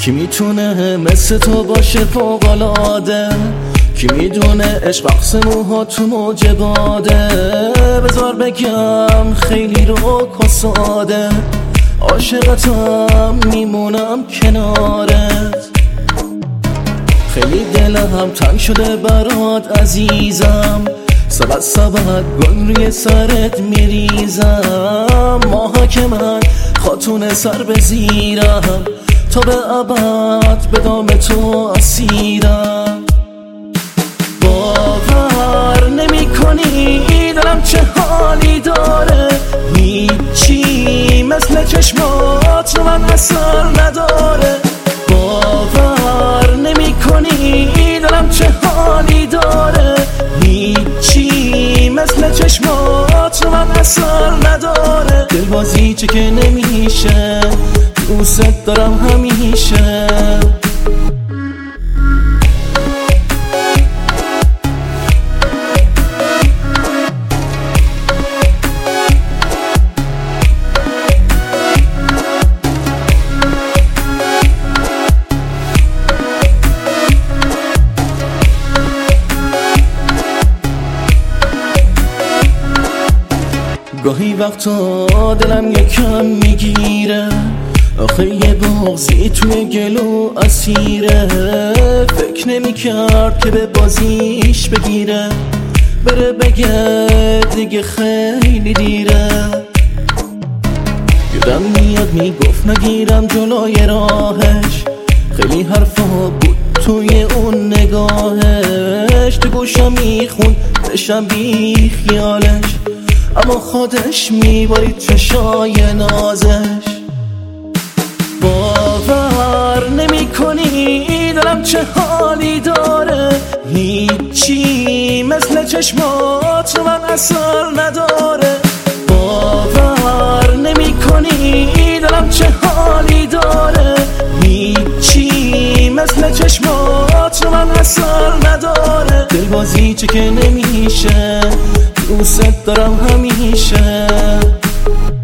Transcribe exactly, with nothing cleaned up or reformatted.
کی میتونه مثل تو باشه فوق‌العاده؟ کی میدونه عشق بخص موها تو موج باده؟ بذار بگم خیلی رو کساده، عاشقتم میمونم کنارت. خیلی دلم تنگ شده برات عزیزم، سبت سبت گل روی سرت میریزم. ماها که من خاتون سر بزیرم، تا به ابد به دام تو اسیرم. باور نمی کنی دلم چه حالی داره، هیچی مثل چشمات رو من اثر نداره. باور نمی کنی دلم چه حالی داره، هیچی مثل چشمات رو من اثر نداره. دلبازی چه که نمیشه، دوست دارم همیشه. گاهی وقتا دلم یکم میگیره، آخه یه بغضی توی گلو اسیره. فکر نمی کرد که به بازیش بگیره، بره بگه دیگه خیلی دیره. یادم میاد میگفت نگیرم جلوی راهش، خیلی حرفا بود توی اون نگاهش. تو گوشم میخوند بشم بی خیالش، اما خودش میبارید چشای نازش. باور نمی کنی دلم چه حالی داره، هیچی مثل چشمات رو من اثر نداره. باور نمی کنی دلم چه حالی داره، هیچی مثل چشمات رو من اثر نداره. دلبازی چه که نمیشه، دوست دارم همیشه.